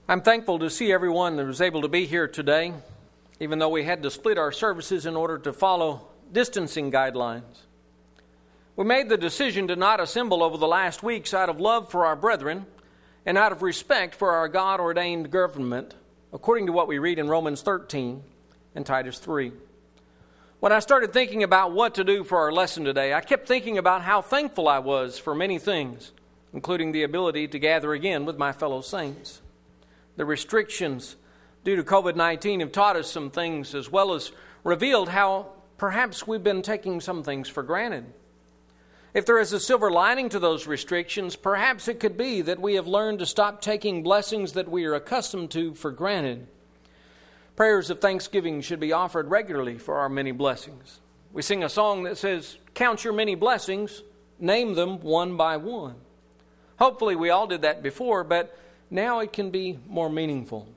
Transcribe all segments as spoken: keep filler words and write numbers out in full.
I'm thankful to see everyone that was able to be here today, even though we had to split our services in order to follow distancing guidelines. We made the decision to not assemble over the last weeks out of love for our brethren and out of respect for our God-ordained government, according to what we read in Romans thirteen and Titus three. When I started thinking about what to do for our lesson today, I kept thinking about how thankful I was for many things, including the ability to gather again with my fellow saints. The restrictions due to covid nineteen have taught us some things, as well as revealed how perhaps we've been taking some things for granted. If there is a silver lining to those restrictions, perhaps it could be that we have learned to stop taking blessings that we are accustomed to for granted. Prayers of thanksgiving should be offered regularly for our many blessings. We sing a song that says, "Count your many blessings, name them one by one." Hopefully we all did that before, but now it can be more meaningful.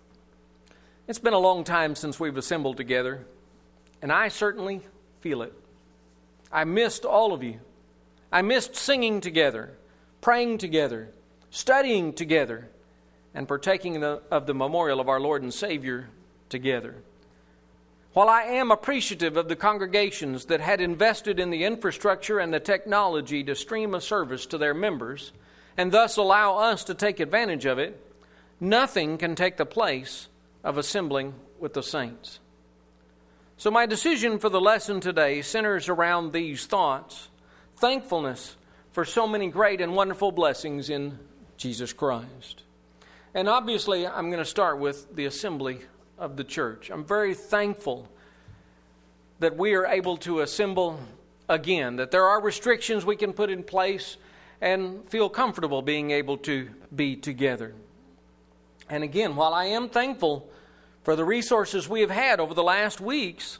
It's been a long time since we've assembled together, and I certainly feel it. I missed all of you. I missed singing together, praying together, studying together, and partaking of the memorial of our Lord and Savior together. While I am appreciative of the congregations that had invested in the infrastructure and the technology to stream a service to their members, and thus allow us to take advantage of it, nothing can take the place of assembling with the saints. So my decision for the lesson today centers around these thoughts: thankfulness for so many great and wonderful blessings in Jesus Christ. And obviously, I'm going to start with the assembly of the church. I'm very thankful that we are able to assemble again, that there are restrictions we can put in place and feel comfortable being able to be together. And again, while I am thankful for the resources we have had over the last weeks,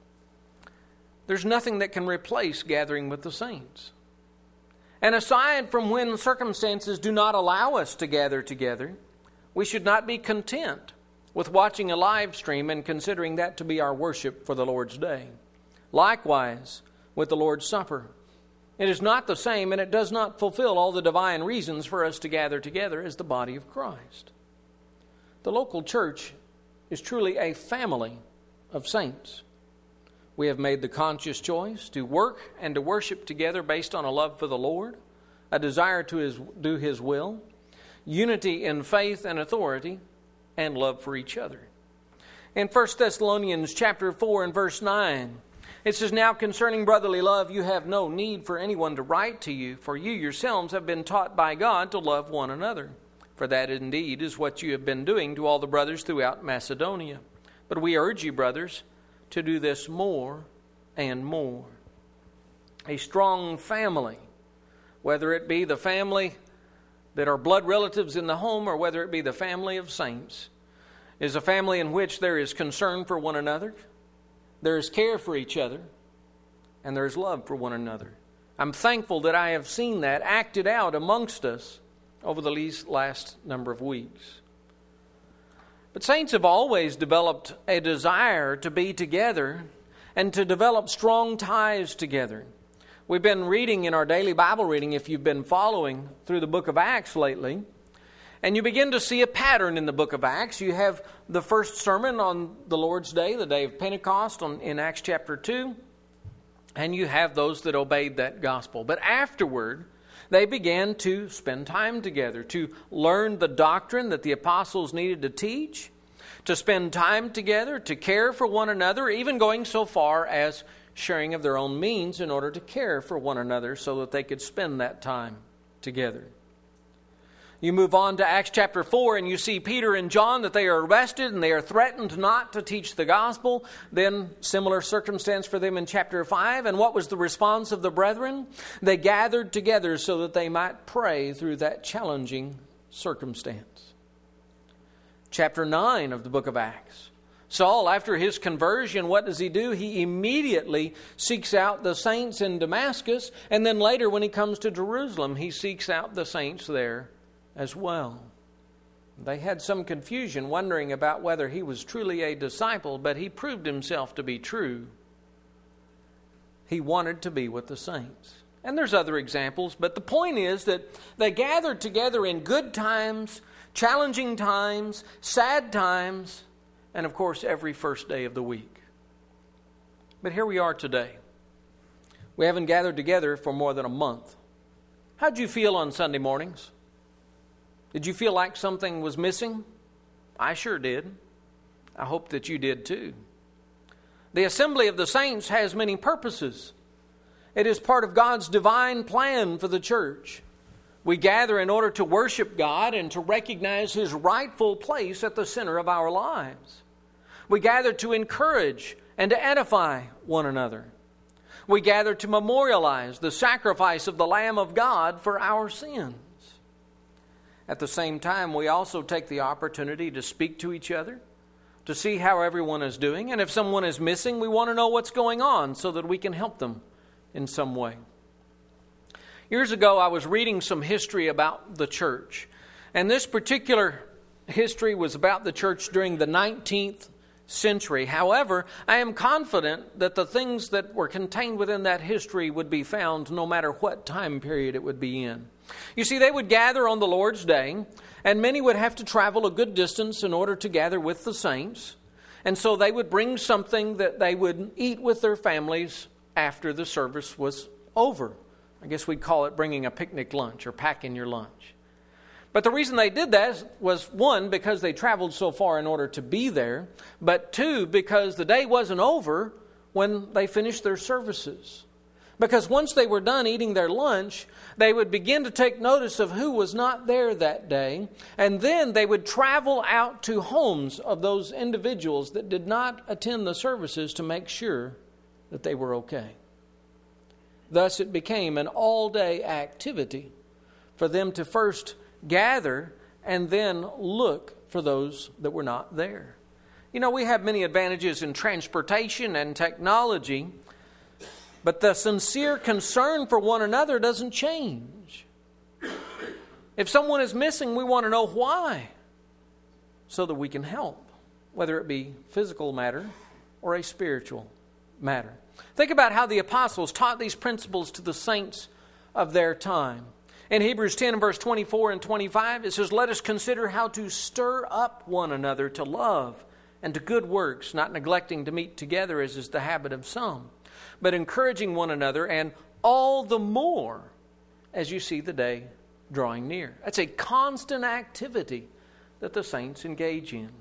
there's nothing that can replace gathering with the saints. And aside from when circumstances do not allow us to gather together, we should not be content with watching a live stream and considering that to be our worship for the Lord's day. Likewise, with the Lord's Supper. It is not the same, and it does not fulfill all the divine reasons for us to gather together as the body of Christ. The local church is truly a family of saints. We have made the conscious choice to work and to worship together based on a love for the Lord, a desire to his, do His will, unity in faith and authority, and love for each other. In First Thessalonians chapter four and verse nine, it says, "Now concerning brotherly love, you have no need for anyone to write to you, for you yourselves have been taught by God to love one another. For that indeed is what you have been doing to all the brothers throughout Macedonia. But we urge you, brothers, to do this more and more." A strong family, whether it be the family that are blood relatives in the home or whether it be the family of saints, is a family in which there is concern for one another, there is care for each other, and there is love for one another. I'm thankful that I have seen that acted out amongst us over the last number of weeks. But saints have always developed a desire to be together and to develop strong ties together. We've been reading in our daily Bible reading, if you've been following through the book of Acts lately, and you begin to see a pattern in the book of Acts. You have the first sermon on the Lord's Day, the day of Pentecost, on, in Acts chapter two, and you have those that obeyed that gospel. But afterward, they began to spend time together, to learn the doctrine that the apostles needed to teach, to spend time together, to care for one another, even going so far as sharing of their own means in order to care for one another so that they could spend that time together. You move on to Acts chapter four and you see Peter and John, that they are arrested and they are threatened not to teach the gospel. Then similar circumstance for them in chapter five. And what was the response of the brethren? They gathered together so that they might pray through that challenging circumstance. Chapter nine of the book of Acts. Saul, after his conversion, what does he do? He immediately seeks out the saints in Damascus, and then later when he comes to Jerusalem, he seeks out the saints there as well. They had some confusion wondering about whether he was truly a disciple, but he proved himself to be true. He wanted to be with the saints. And there's other examples, but the point is that they gathered together in good times challenging times, sad times, and of course every first day of the week. But here we are today. We haven't gathered together for more than a month. How'd you feel on Sunday mornings? Did you feel like something was missing? I sure did. I hope that you did too. The assembly of the saints has many purposes. It is part of God's divine plan for the church. We gather in order to worship God and to recognize His rightful place at the center of our lives. We gather to encourage and to edify one another. We gather to memorialize the sacrifice of the Lamb of God for our sins. At the same time, we also take the opportunity to speak to each other, to see how everyone is doing, and if someone is missing, we want to know what's going on so that we can help them in some way. Years ago, I was reading some history about the church, and this particular history was about the church during the nineteenth century. However, I am confident that the things that were contained within that history would be found no matter what time period it would be in. You see, they would gather on the Lord's Day, and many would have to travel a good distance in order to gather with the saints. And so they would bring something that they would eat with their families after the service was over. I guess we'd call it bringing a picnic lunch or packing your lunch. But the reason they did that was, one, because they traveled so far in order to be there, but two, because the day wasn't over when they finished their services. Because once they were done eating their lunch, they would begin to take notice of who was not there that day, and then they would travel out to homes of those individuals that did not attend the services to make sure that they were okay. Thus it became an all-day activity for them to first gather and then look for those that were not there. You know, we have many advantages in transportation and technology, but the sincere concern for one another doesn't change. If someone is missing, we want to know why, so that we can help, whether it be physical matter or a spiritual matter. Think about how the apostles taught these principles to the saints of their time. In Hebrews ten and verse twenty-four and twenty-five, it says, "Let us consider how to stir up one another to love and to good works, not neglecting to meet together as is the habit of some, but encouraging one another, and all the more as you see the day drawing near." That's a constant activity that the saints engage in.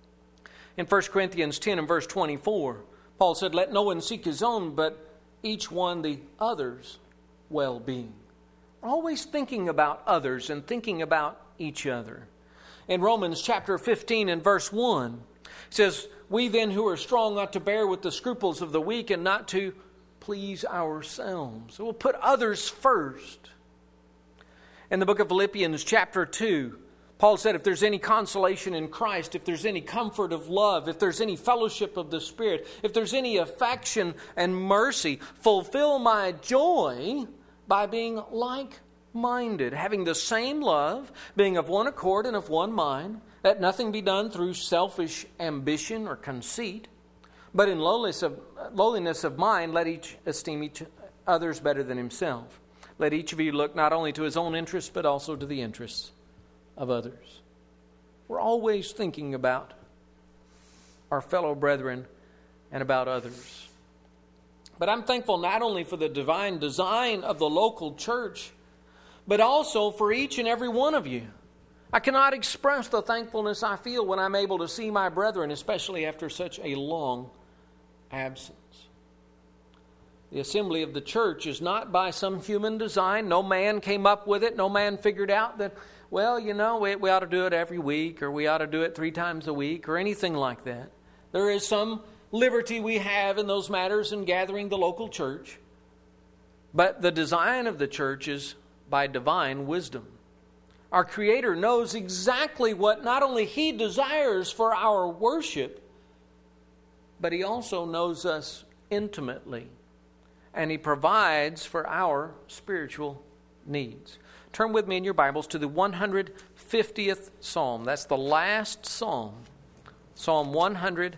In First Corinthians ten and verse twenty-four, Paul said, "Let no one seek his own, but each one the other's well-being." Always thinking about others and thinking about each other. In Romans chapter fifteen and verse one, it says, "We then who are strong ought to bear with the scruples of the weak and not to please ourselves." So we'll put others first. In the book of Philippians chapter two, Paul said, "If there's any consolation in Christ, if there's any comfort of love, if there's any fellowship of the Spirit, if there's any affection and mercy, fulfill my joy by being like-minded, having the same love, being of one accord and of one mind, that nothing be done through selfish ambition or conceit, but in lowliness of, lowliness of mind, let each esteem each others better than himself. Let each of you look not only to his own interests, but also to the interests of others." We're always thinking about our fellow brethren and about others. But I'm thankful not only for the divine design of the local church, but also for each and every one of you. I cannot express the thankfulness I feel when I'm able to see my brethren, especially after such a long absence. The assembly of the church is not by some human design. No man came up with it. No man figured out that, well, you know, we, we ought to do it every week, or we ought to do it three times a week, or anything like that. There is some liberty we have in those matters in gathering the local church. But the design of the church is by divine wisdom. Our Creator knows exactly what not only He desires for our worship, but He also knows us intimately. And He provides for our spiritual needs. Turn with me in your Bibles to the one hundred fiftieth Psalm. That's the last Psalm. Psalm one hundred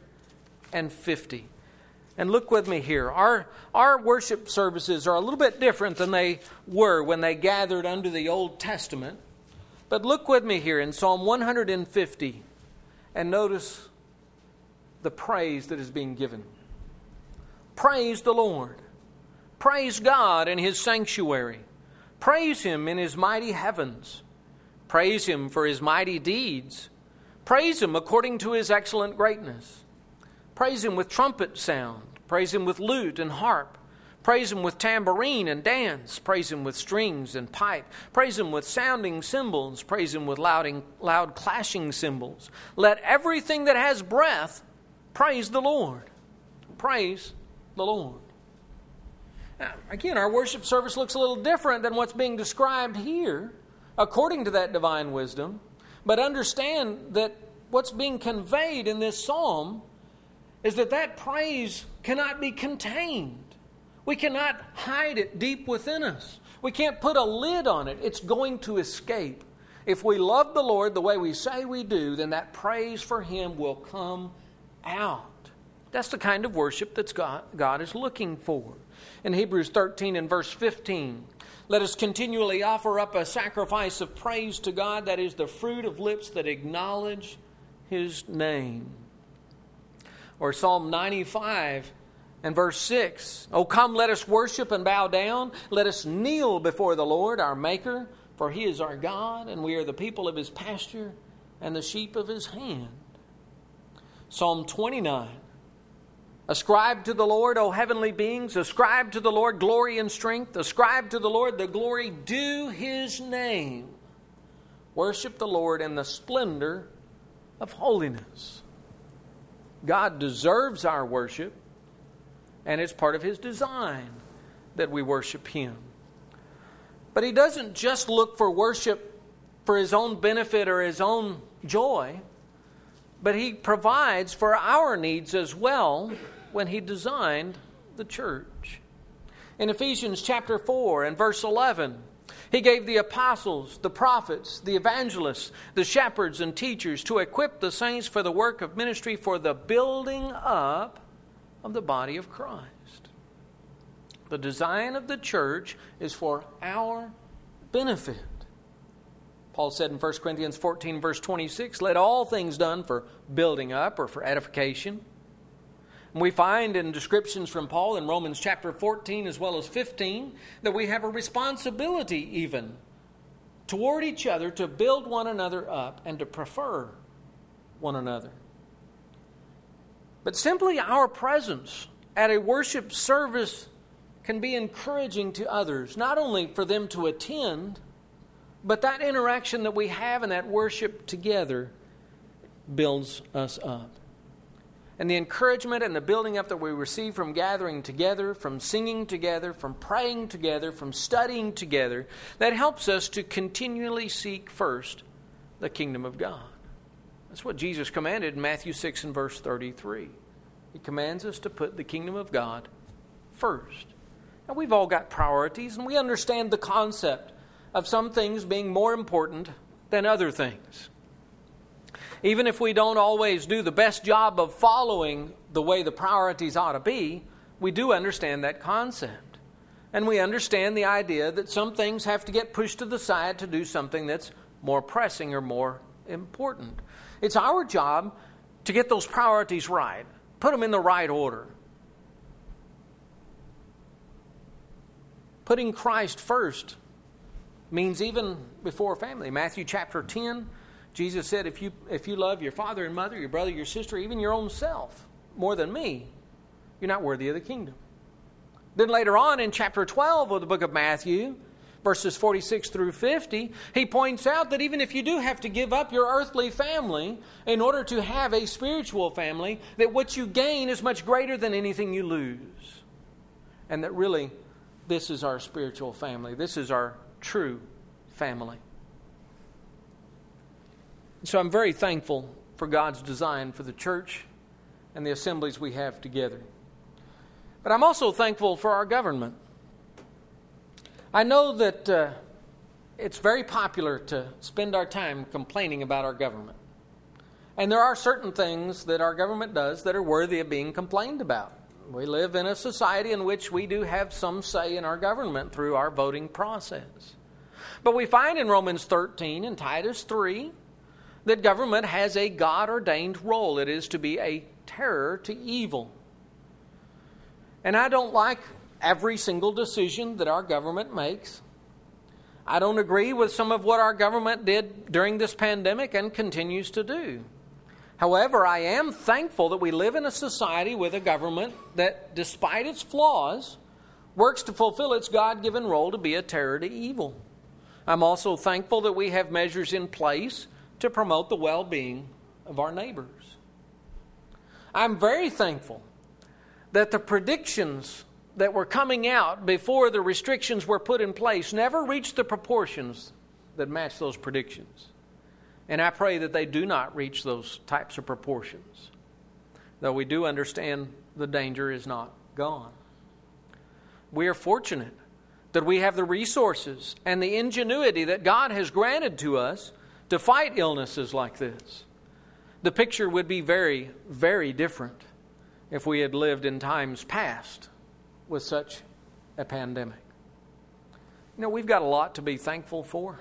fifty. And look with me here. Our, our worship services are a little bit different than they were when they gathered under the Old Testament. But look with me here in Psalm one hundred fifty and notice the praise that is being given. Praise the Lord. Praise God in His sanctuary. Praise Him in His mighty heavens. Praise Him for His mighty deeds. Praise Him according to His excellent greatness. Praise Him with trumpet sound. Praise Him with lute and harp. Praise Him with tambourine and dance. Praise Him with strings and pipe. Praise Him with sounding cymbals. Praise Him with loud, loud clashing cymbals. Let everything that has breath praise the Lord. Praise the Lord. Now, again, our worship service looks a little different than what's being described here, according to that divine wisdom. But understand that what's being conveyed in this psalm is that that praise cannot be contained. We cannot hide it deep within us. We can't put a lid on it. It's going to escape. If we love the Lord the way we say we do, then that praise for Him will come out. That's the kind of worship that God, God is looking for. In Hebrews thirteen and verse fifteen, let us continually offer up a sacrifice of praise to God, that is the fruit of lips that acknowledge His name. Or Psalm ninety-five and verse six, O come, let us worship and bow down. Let us kneel before the Lord, our Maker, for He is our God, and we are the people of His pasture and the sheep of His hand. Psalm twenty-nine, ascribe to the Lord, O heavenly beings, ascribe to the Lord glory and strength, ascribe to the Lord the glory due His name. Worship the Lord in the splendor of holiness. God deserves our worship, and it's part of His design that we worship Him. But He doesn't just look for worship for His own benefit or His own joy, but He provides for our needs as well when He designed the church. In Ephesians chapter four and verse eleven, He gave the apostles, the prophets, the evangelists, the shepherds and teachers to equip the saints for the work of ministry, for the building up of the body of Christ. The design of the church is for our benefit. Paul said in First Corinthians fourteen, verse twenty-six, let all things done for building up or for edification. And we find in descriptions from Paul in Romans chapter fourteen as well as fifteen that we have a responsibility even toward each other to build one another up and to prefer one another. But simply our presence at a worship service can be encouraging to others, not only for them to attend, but that interaction that we have in that worship together builds us up. And the encouragement and the building up that we receive from gathering together, from singing together, from praying together, from studying together, that helps us to continually seek first the kingdom of God. That's what Jesus commanded in Matthew six and verse thirty-three. He commands us to put the kingdom of God first. Now, we've all got priorities, and we understand the concept of some things being more important than other things. Even if we don't always do the best job of following the way the priorities ought to be, we do understand that concept. And we understand the idea that some things have to get pushed to the side to do something that's more pressing or more important. It's our job to get those priorities right, put them in the right order. Putting Christ first means even before family. Matthew chapter ten, Jesus said, if you if you love your father and mother, your brother, your sister, even your own self, more than me, you're not worthy of the kingdom. Then later on in chapter twelve of the book of Matthew, verses forty-six through fifty, he points out that even if you do have to give up your earthly family in order to have a spiritual family, that what you gain is much greater than anything you lose. And that really, this is our spiritual family. This is our true family. So I'm very thankful for God's design for the church and the assemblies we have together. But I'm also thankful for our government. I know that uh, it's very popular to spend our time complaining about our government. And there are certain things that our government does that are worthy of being complained about. We live in a society in which we do have some say in our government through our voting process. But we find in Romans thirteen and Titus three that government has a God-ordained role. It is to be a terror to evil. And I don't like every single decision that our government makes. I don't agree with some of what our government did during this pandemic and continues to do. However, I am thankful that we live in a society with a government that, despite its flaws, works to fulfill its God-given role to be a terror to evil. I'm also thankful that we have measures in place to promote the well-being of our neighbors. I'm very thankful that the predictions that were coming out before the restrictions were put in place never reached the proportions that match those predictions. And I pray that they do not reach those types of proportions, though we do understand the danger is not gone. We are fortunate that we have the resources and the ingenuity that God has granted to us to fight illnesses like this. The picture would be very, very different if we had lived in times past with such a pandemic. You know, we've got a lot to be thankful for.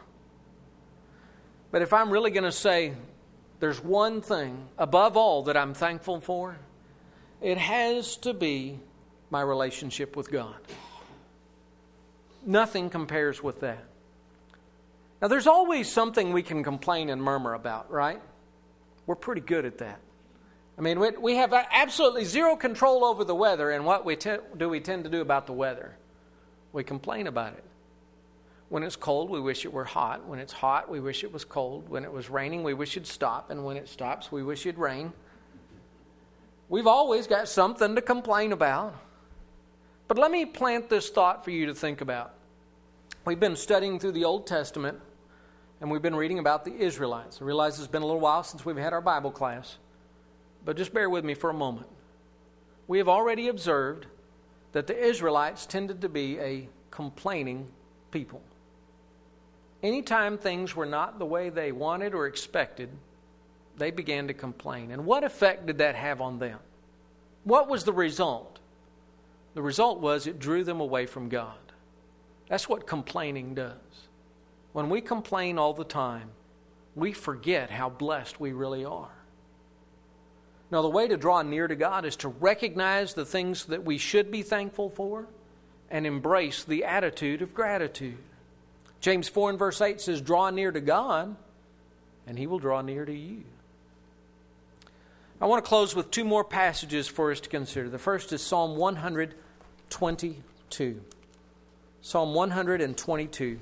But if I'm really going to say there's one thing above all that I'm thankful for, it has to be my relationship with God. Nothing compares with that. Now, there's always something we can complain and murmur about, right? We're pretty good at that. I mean, we, we have absolutely zero control over the weather, and what we te- do we tend to do about the weather? We complain about it. When it's cold, we wish it were hot. When it's hot, we wish it was cold. When it was raining, we wish it'd stop. And when it stops, we wish it'd rain. We've always got something to complain about. But let me plant this thought for you to think about. We've been studying through the Old Testament, and we've been reading about the Israelites. I realize it's been a little while since we've had our Bible class, but just bear with me for a moment. We have already observed that the Israelites tended to be a complaining people. Anytime things were not the way they wanted or expected, they began to complain. And what effect did that have on them? What was the result? The result was it drew them away from God. That's what complaining does. When we complain all the time, we forget how blessed we really are. Now, the way to draw near to God is to recognize the things that we should be thankful for and embrace the attitude of gratitude. James four and verse eight says, draw near to God, and He will draw near to you. I want to close with two more passages for us to consider. The first is Psalm one twenty-two. Psalm one twenty-two.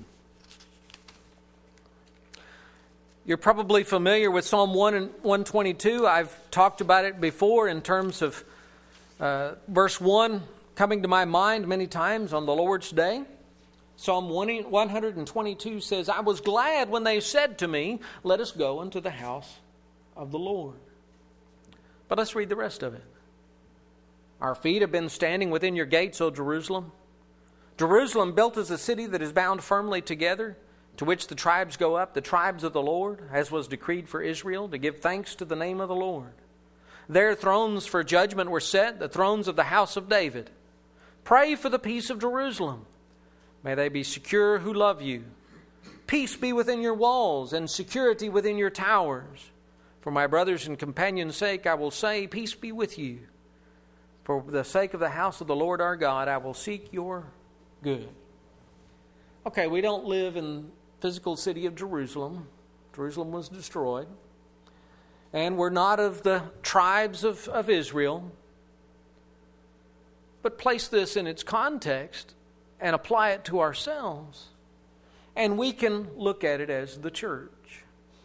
You're probably familiar with Psalm one and one twenty-two. I've talked about it before in terms of uh, verse one coming to my mind many times on the Lord's Day. Psalm one twenty-two says, I was glad when they said to me, let us go into the house of the Lord. But let's read the rest of it. Our feet have been standing within your gates, O Jerusalem. Jerusalem built as a city that is bound firmly together, to which the tribes go up, the tribes of the Lord, as was decreed for Israel, to give thanks to the name of the Lord. Their thrones for judgment were set, the thrones of the house of David. Pray for the peace of Jerusalem. May they be secure who love you. Peace be within your walls and security within your towers. For my brothers and companions' sake, I will say, peace be with you. For the sake of the house of the Lord our God, I will seek your good. Okay, we don't live in the physical city of Jerusalem. Jerusalem was destroyed. And we're not of the tribes of, of Israel. But place this in its context and apply it to ourselves, and we can look at it as the church.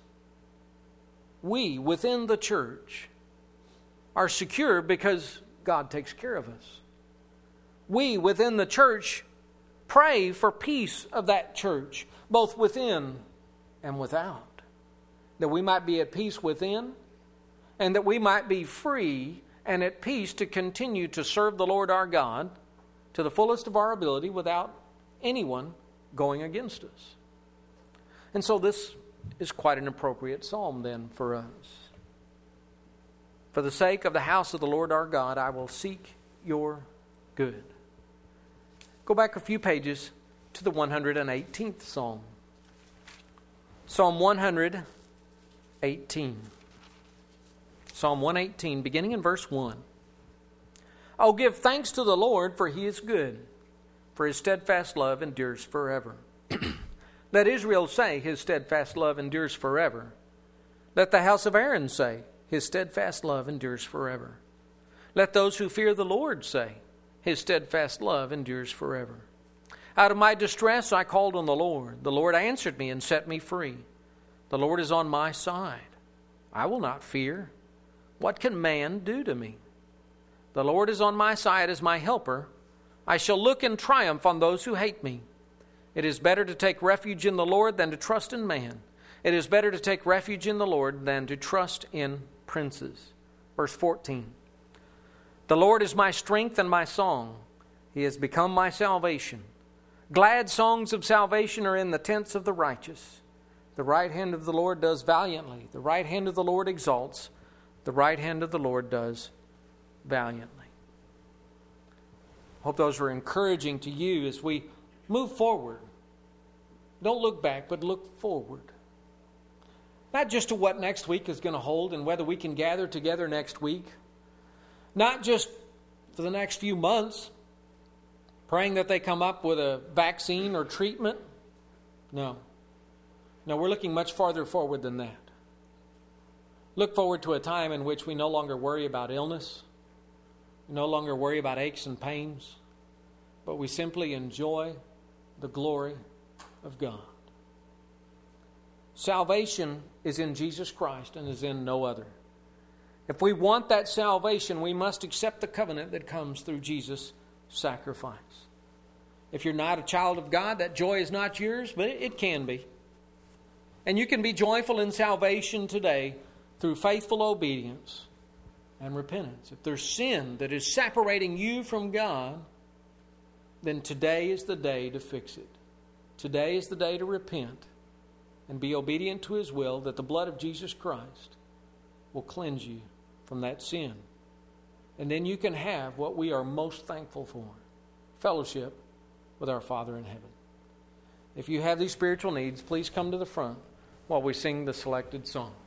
We, within the church, are secure because God takes care of us. We, within the church, pray for peace of that church, both within and without, that we might be at peace within, and that we might be free and at peace to continue to serve the Lord our God to the fullest of our ability without anyone going against us. And so this is quite an appropriate psalm then for us. For the sake of the house of the Lord our God, I will seek your good. Go back a few pages to the one hundred eighteenth Psalm. Psalm one eighteen. Psalm one eighteen, beginning in verse one. Oh, give thanks to the Lord, for He is good, for His steadfast love endures forever. Let Israel say, His steadfast love endures forever. Let the house of Aaron say, His steadfast love endures forever. Let those who fear the Lord say, His steadfast love endures forever. Out of my distress I called on the Lord. The Lord answered me and set me free. The Lord is on my side. I will not fear. What can man do to me? The Lord is on my side as my helper. I shall look in triumph on those who hate me. It is better to take refuge in the Lord than to trust in man. It is better to take refuge in the Lord than to trust in princes. Verse fourteen. The Lord is my strength and my song. He has become my salvation. Glad songs of salvation are in the tents of the righteous. The right hand of the Lord does valiantly. The right hand of the Lord exalts. The right hand of the Lord does valiantly. Hope those were encouraging to you as we move forward. Don't look back, but look forward. Not just to what next week is going to hold and whether we can gather together next week. Not just for the next few months, praying that they come up with a vaccine or treatment. No. No, we're looking much farther forward than that. Look forward to a time in which we no longer worry about illness. We no longer worry about aches and pains. But we simply enjoy the glory of God. Salvation is in Jesus Christ and is in no other. If we want that salvation, we must accept the covenant that comes through Jesus' sacrifice. If you're not a child of God, that joy is not yours, but it can be. And you can be joyful in salvation today through faithful obedience and repentance. If there's sin that is separating you from God, then today is the day to fix it. Today is the day to repent and be obedient to His will, that the blood of Jesus Christ will cleanse you from that sin. And then you can have what we are most thankful for, fellowship with our Father in heaven. If you have these spiritual needs, please come to the front while we sing the selected song.